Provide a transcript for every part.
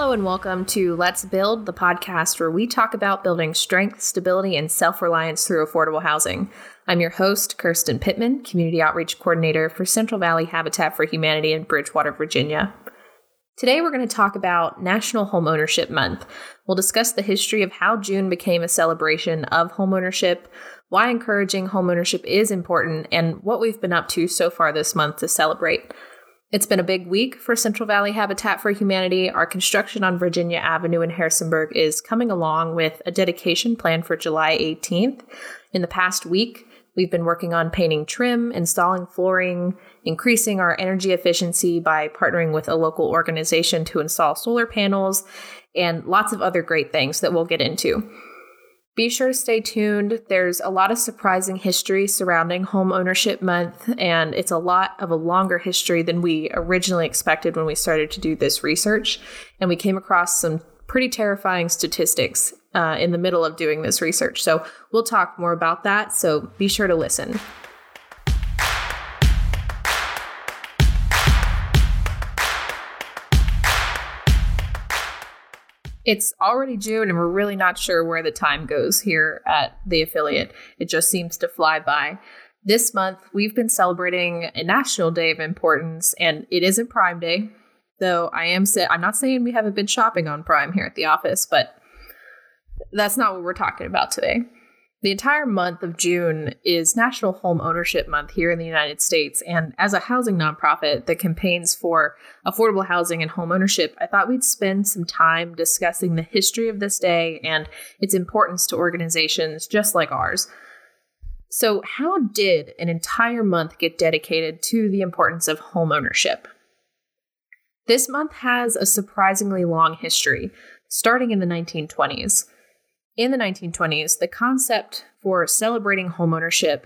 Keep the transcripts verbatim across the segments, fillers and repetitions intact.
Hello and welcome to Let's Build, the podcast where we talk about building strength, stability, and self-reliance through affordable housing. I'm your host, Kirsten Pittman, Community Outreach Coordinator for Central Valley Habitat for Humanity in Bridgewater, Virginia. Today we're going to talk about National Homeownership Month. We'll discuss the history of how June became a celebration of homeownership, why encouraging homeownership is important, and what we've been up to so far this month to celebrate. It's been a big week for Central Valley Habitat for Humanity. Our construction on Virginia Avenue in Harrisonburg is coming along with a dedication planned for July eighteenth. In the past week, we've been working on painting trim, installing flooring, increasing our energy efficiency by partnering with a local organization to install solar panels, and lots of other great things that we'll get into. Be sure to stay tuned. There's a lot of surprising history surrounding Home Ownership Month, and it's a lot of a longer history than we originally expected when we started to do this research. And we came across some pretty terrifying statistics uh, in the middle of doing this research. So we'll talk more about that, so be sure to listen. It's already June, and we're really not sure where the time goes here at the affiliate. It just seems to fly by. This month, we've been celebrating a national day of importance, and it isn't Prime Day, though I am sa- I'm not saying we haven't been shopping on Prime here at the office, but that's not what we're talking about today. The entire month of June is National Home Ownership Month here in the United States, and as a housing nonprofit that campaigns for affordable housing and home ownership, I thought we'd spend some time discussing the history of this day and its importance to organizations just like ours. So, how did an entire month get dedicated to the importance of home ownership? This month has a surprisingly long history, starting in the nineteen twenties. In the nineteen twenties, the concept for celebrating homeownership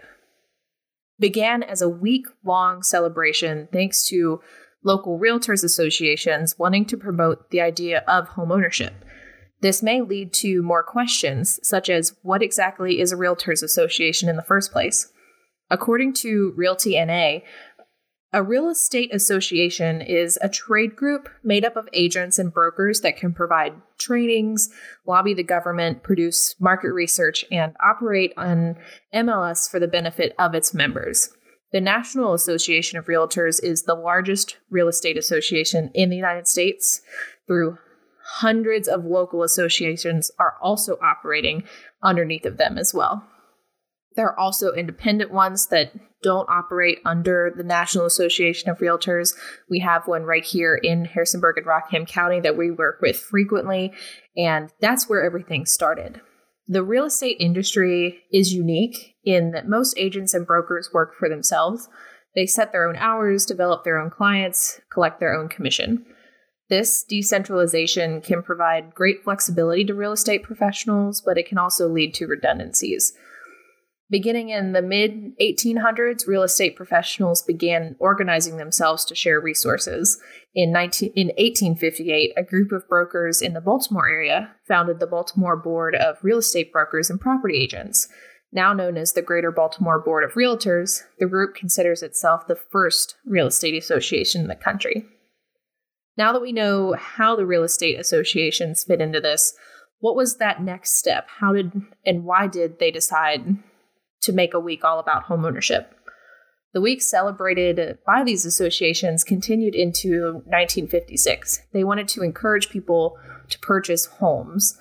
began as a week-long celebration thanks to local realtors associations wanting to promote the idea of homeownership. This may lead to more questions, such as what exactly is a realtors association in the first place? According to Realty N A, a real estate association is a trade group made up of agents and brokers that can provide trainings, lobby the government, produce market research, and operate on M L S for the benefit of its members. The National Association of Realtors is the largest real estate association in the United States. Through hundreds of local associations are also operating underneath of them as well. There are also independent ones that don't operate under the National Association of Realtors. We have one right here in Harrisonburg and Rockham County that we work with frequently, and that's where everything started. The real estate industry is unique in that most agents and brokers work for themselves. They set their own hours, develop their own clients, collect their own commission. This decentralization can provide great flexibility to real estate professionals, but it can also lead to redundancies. Beginning in the mid eighteen hundreds, real estate professionals began organizing themselves to share resources. In, nineteen, in eighteen fifty-eight, a group of brokers in the Baltimore area founded the Baltimore Board of Real Estate Brokers and Property Agents. Now known as the Greater Baltimore Board of Realtors, the group considers itself the first real estate association in the country. Now that we know how the real estate associations fit into this, what was that next step? How did and why did they decide to make a week all about homeownership? The week celebrated by these associations continued into nineteen fifty-six. They wanted to encourage people to purchase homes.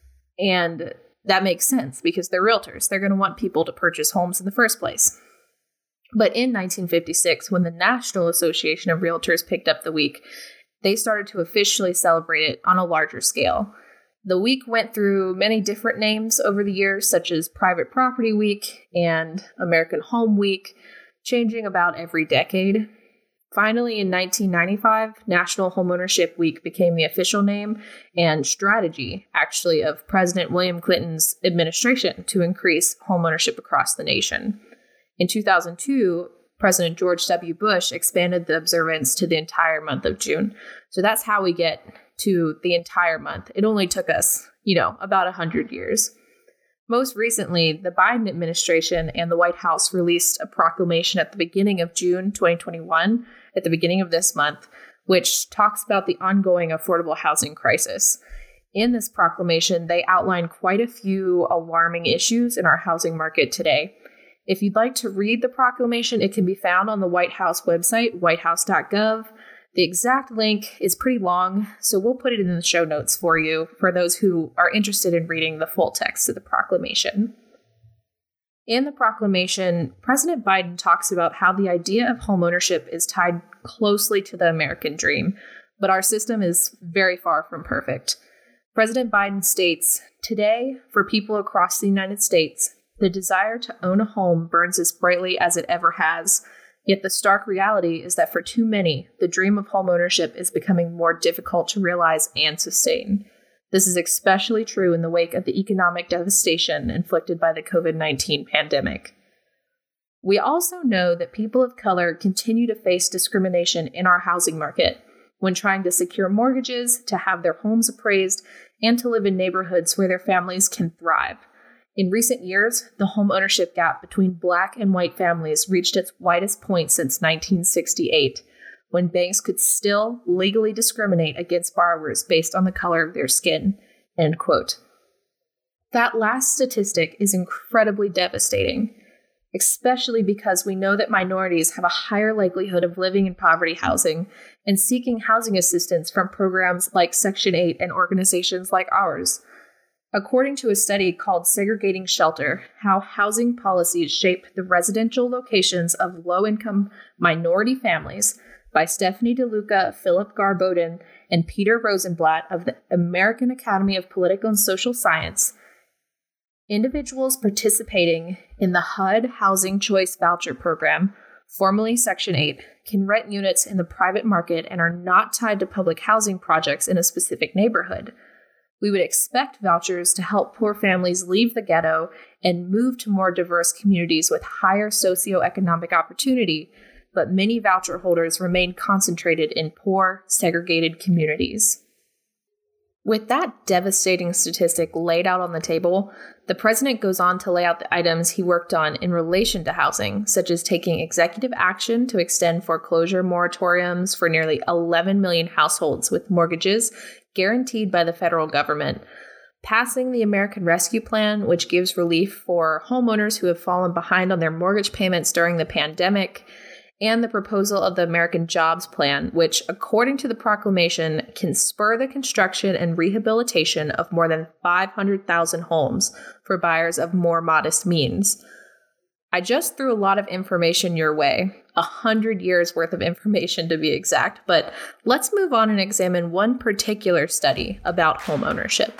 And that makes sense because they're realtors. They're going to want people to purchase homes in the first place. But in nineteen fifty-six, when the National Association of Realtors picked up the week, they started to officially celebrate it on a larger scale. The week went through many different names over the years, such as Private Property Week and American Home Week, changing about every decade. Finally, in nineteen ninety-five, National Homeownership Week became the official name and strategy, actually, of President William Clinton's administration to increase homeownership across the nation. In two thousand two, President George W. Bush expanded the observance to the entire month of June. So that's how we get to the entire month. It only took us, you know, about one hundred years. Most recently, the Biden administration and the White House released a proclamation at the beginning of June twenty twenty-one, at the beginning of this month, which talks about the ongoing affordable housing crisis. In this proclamation, they outline quite a few alarming issues in our housing market today. If you'd like to read the proclamation, it can be found on the White House website, white house dot gov. The exact link is pretty long, so we'll put it in the show notes for you for those who are interested in reading the full text of the proclamation. In the proclamation, President Biden talks about how the idea of homeownership is tied closely to the American dream, but our system is very far from perfect. President Biden states, "Today, for people across the United States, the desire to own a home burns as brightly as it ever has. Yet the stark reality is that for too many, the dream of homeownership is becoming more difficult to realize and sustain. This is especially true in the wake of the economic devastation inflicted by the covid nineteen pandemic. We also know that people of color continue to face discrimination in our housing market when trying to secure mortgages, to have their homes appraised, and to live in neighborhoods where their families can thrive. In recent years, the home ownership gap between Black and white families reached its widest point since nineteen sixty-eight, when banks could still legally discriminate against borrowers based on the color of their skin." End quote. That last statistic is incredibly devastating, especially because we know that minorities have a higher likelihood of living in poverty housing and seeking housing assistance from programs like Section eight and organizations like ours. According to a study called Segregating Shelter, How Housing Policies Shape the Residential Locations of Low-Income Minority Families, by Stephanie DeLuca, Philip Garboden, and Peter Rosenblatt of the American Academy of Political and Social Science, individuals participating in the H U D Housing Choice Voucher Program, formerly Section eight, can rent units in the private market and are not tied to public housing projects in a specific neighborhood. We would expect vouchers to help poor families leave the ghetto and move to more diverse communities with higher socioeconomic opportunity, but many voucher holders remain concentrated in poor, segregated communities. With that devastating statistic laid out on the table, the president goes on to lay out the items he worked on in relation to housing, such as taking executive action to extend foreclosure moratoriums for nearly eleven million households with mortgages guaranteed by the federal government, passing the American Rescue Plan, which gives relief for homeowners who have fallen behind on their mortgage payments during the pandemic, and the proposal of the American Jobs Plan, which, according to the proclamation, can spur the construction and rehabilitation of more than five hundred thousand homes for buyers of more modest means. I just threw a lot of information your way, a hundred years worth of information to be exact, but let's move on and examine one particular study about homeownership.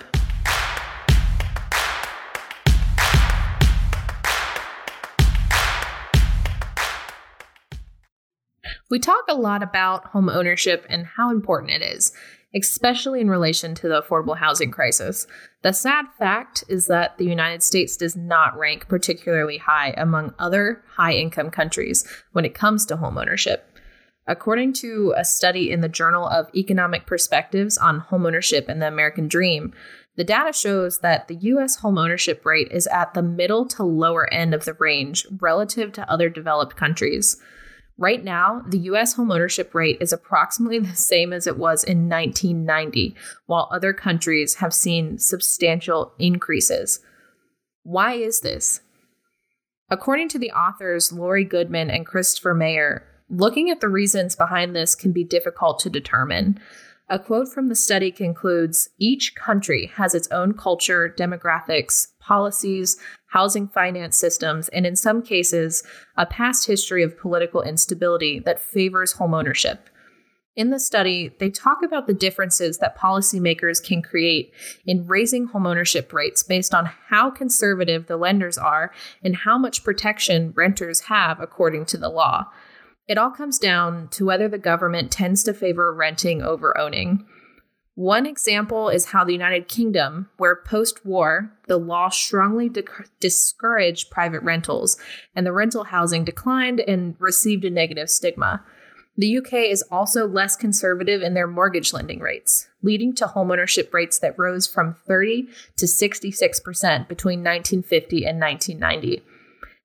We talk a lot about home ownership and how important it is, especially in relation to the affordable housing crisis. The sad fact is that the United States does not rank particularly high among other high-income countries when it comes to home ownership. According to a study in the Journal of Economic Perspectives on Homeownership and the American Dream, the data shows that the U S home ownership rate is at the middle to lower end of the range relative to other developed countries. Right now, the U S homeownership rate is approximately the same as it was in nineteen ninety, while other countries have seen substantial increases. Why is this? According to the authors Laurie Goodman and Christopher Mayer, looking at the reasons behind this can be difficult to determine. A quote from the study concludes, "Each country has its own culture, demographics, policies, housing finance systems, and in some cases, a past history of political instability that favors homeownership." In the study, they talk about the differences that policymakers can create in raising homeownership rates based on how conservative the lenders are and how much protection renters have according to the law. It all comes down to whether the government tends to favor renting over owning. One example is how the United Kingdom, where post-war, the law strongly di- discouraged private rentals, and the rental housing declined and received a negative stigma. The U K is also less conservative in their mortgage lending rates, leading to homeownership rates that rose from thirty to sixty-six percent between nineteen fifty and nineteen ninety.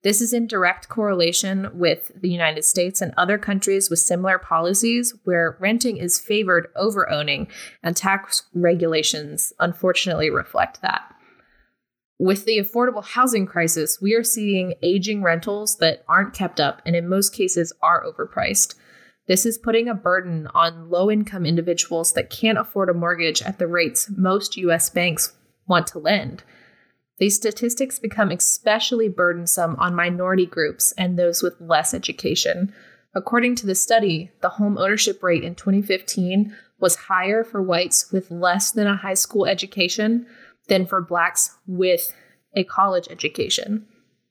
This is in direct correlation with the United States and other countries with similar policies where renting is favored over owning, and tax regulations unfortunately reflect that. With the affordable housing crisis, we are seeing aging rentals that aren't kept up and in most cases are overpriced. This is putting a burden on low-income individuals that can't afford a mortgage at the rates most U S banks want to lend. These statistics become especially burdensome on minority groups and those with less education. According to the study, the home ownership rate in twenty fifteen was higher for whites with less than a high school education than for blacks with a college education.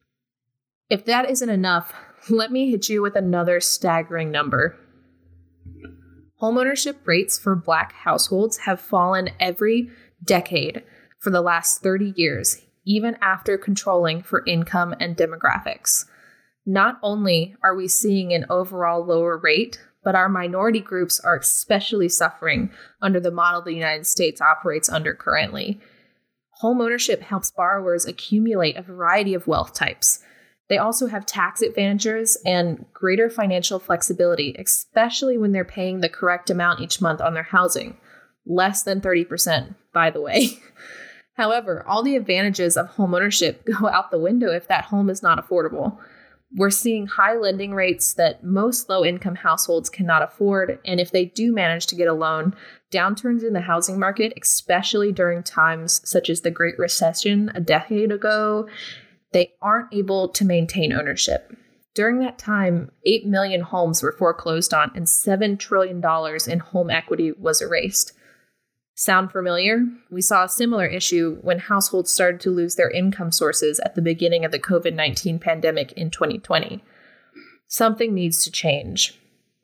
If that isn't enough, let me hit you with another staggering number. Homeownership rates for black households have fallen every decade for the last thirty years, even after controlling for income and demographics. Not only are we seeing an overall lower rate, but our minority groups are especially suffering under the model the United States operates under currently. Homeownership helps borrowers accumulate a variety of wealth types. They also have tax advantages and greater financial flexibility, especially when they're paying the correct amount each month on their housing. Less than thirty percent, by the way. However, all the advantages of homeownership go out the window if that home is not affordable. We're seeing high lending rates that most low-income households cannot afford, and if they do manage to get a loan, downturns in the housing market, especially during times such as the Great Recession a decade ago, they aren't able to maintain ownership. During that time, eight million homes were foreclosed on and seven trillion dollars in home equity was erased. Sound familiar? We saw a similar issue when households started to lose their income sources at the beginning of the covid nineteen pandemic in twenty twenty. Something needs to change.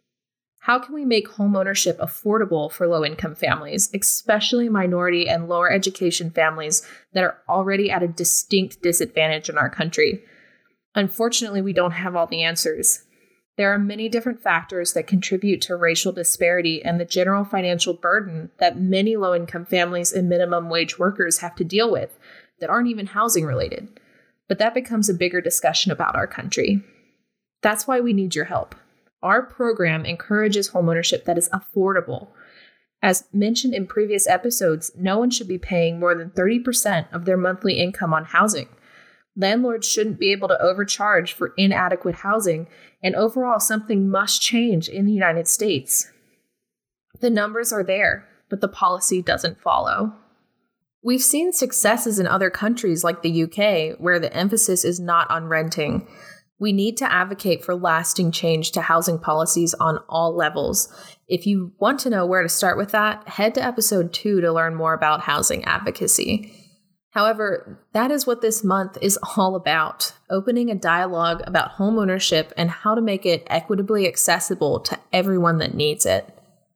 How can we make homeownership affordable for low-income families, especially minority and lower education families that are already at a distinct disadvantage in our country? Unfortunately, we don't have all the answers. There are many different factors that contribute to racial disparity and the general financial burden that many low-income families and minimum wage workers have to deal with that aren't even housing related. But that becomes a bigger discussion about our country. That's why we need your help. Our program encourages homeownership that is affordable. As mentioned in previous episodes, no one should be paying more than thirty percent of their monthly income on housing. Landlords shouldn't be able to overcharge for inadequate housing, and overall, something must change in the United States. The numbers are there, but the policy doesn't follow. We've seen successes in other countries like the U K, where the emphasis is not on renting. We need to advocate for lasting change to housing policies on all levels. If you want to know where to start with that, head to episode two to learn more about housing advocacy. However, that is what this month is all about, opening a dialogue about homeownership and how to make it equitably accessible to everyone that needs it.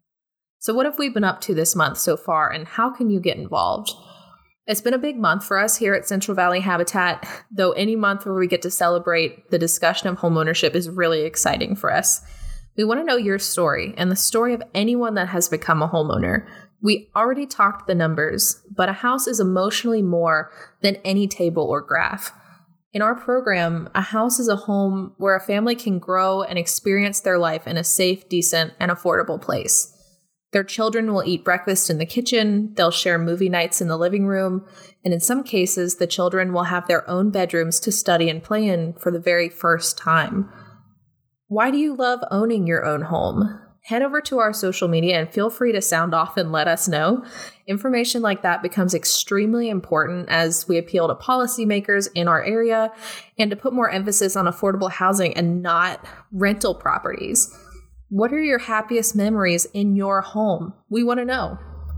So what have we been up to this month so far, and how can you get involved? It's been a big month for us here at Central Valley Habitat, though any month where we get to celebrate the discussion of homeownership is really exciting for us. We want to know your story and the story of anyone that has become a homeowner. We already talked the numbers, but a house is emotionally more than any table or graph. In our program, a house is a home where a family can grow and experience their life in a safe, decent, and affordable place. Their children will eat breakfast in the kitchen, they'll share movie nights in the living room, and in some cases, the children will have their own bedrooms to study and play in for the very first time. Why do you love owning your own home? Head over to our social media and feel free to sound off and let us know. Information like that becomes extremely important as we appeal to policymakers in our area and to put more emphasis on affordable housing and not rental properties. What are your happiest memories in your home? We want to know.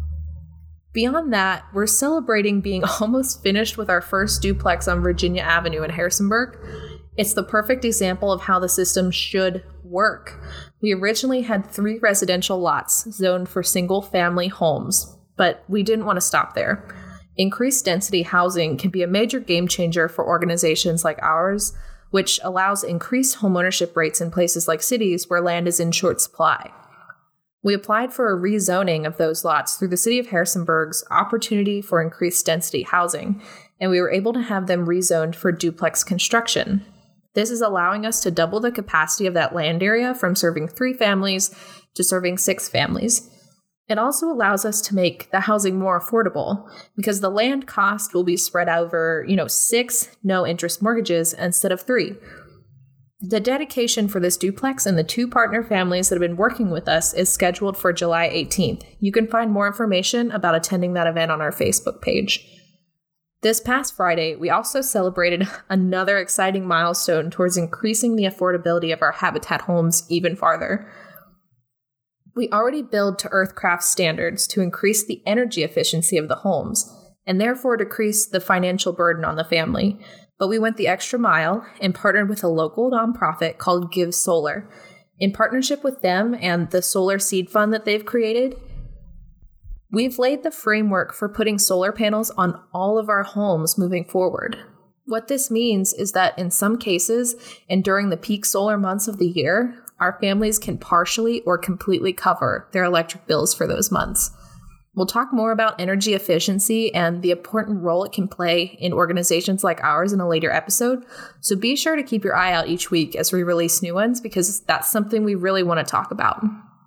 Beyond that, we're celebrating being almost finished with our first duplex on Virginia Avenue in Harrisonburg. It's the perfect example of how the system should work. We originally had three residential lots zoned for single-family homes, but we didn't want to stop there. Increased density housing can be a major game changer for organizations like ours, which allows increased homeownership rates in places like cities where land is in short supply. We applied for a rezoning of those lots through the City of Harrisonburg's Opportunity for Increased Density Housing, and we were able to have them rezoned for duplex construction. This is allowing us to double the capacity of that land area from serving three families to serving six families. It also allows us to make the housing more affordable because the land cost will be spread over, you know, six no-interest mortgages instead of three. The dedication for this duplex and the two partner families that have been working with us is scheduled for July eighteenth. You can find more information about attending that event on our Facebook page. This past Friday, we also celebrated another exciting milestone towards increasing the affordability of our Habitat homes even farther. We already build to Earthcraft standards to increase the energy efficiency of the homes and therefore decrease the financial burden on the family. But we went the extra mile and partnered with a local nonprofit called Give Solar. In partnership with them and the Solar Seed Fund that they've created, we've laid the framework for putting solar panels on all of our homes moving forward. What this means is that in some cases, and during the peak solar months of the year, our families can partially or completely cover their electric bills for those months. We'll talk more about energy efficiency and the important role it can play in organizations like ours in a later episode, so be sure to keep your eye out each week as we release new ones because that's something we really want to talk about.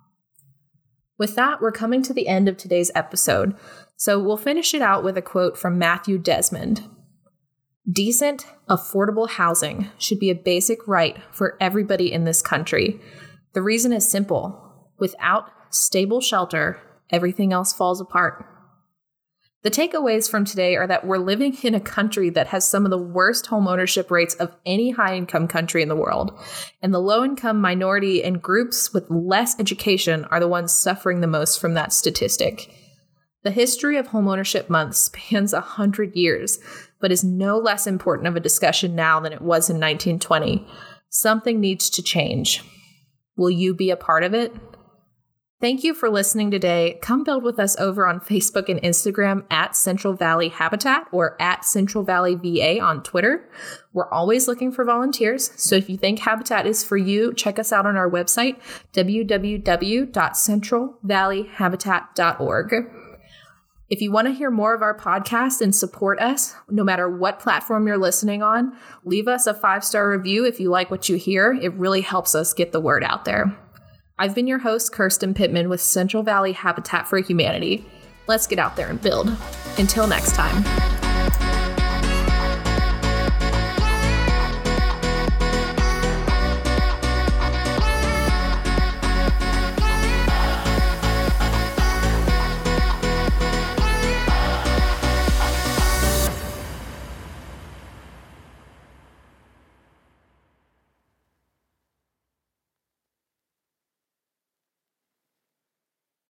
With that, we're coming to the end of today's episode, so we'll finish it out with a quote from Matthew Desmond. Decent, affordable housing should be a basic right for everybody in this country. The reason is simple. Without stable shelter, everything else falls apart. The takeaways from today are that we're living in a country that has some of the worst homeownership rates of any high-income country in the world, and the low-income minority and groups with less education are the ones suffering the most from that statistic. The history of homeownership month spans a hundred years, but is no less important of a discussion now than it was in nineteen twenty. Something needs to change. Will you be a part of it? Thank you for listening today. Come build with us over on Facebook and Instagram at Central Valley Habitat or at Central Valley V A on Twitter. We're always looking for volunteers, so if you think Habitat is for you, check us out on our website, w w w dot central valley habitat dot org. If you want to hear more of our podcast and support us, no matter what platform you're listening on, leave us a five-star review if you like what you hear. It really helps us get the word out there. I've been your host, Kirsten Pittman with Central Valley Habitat for Humanity. Let's get out there and build. Until next time.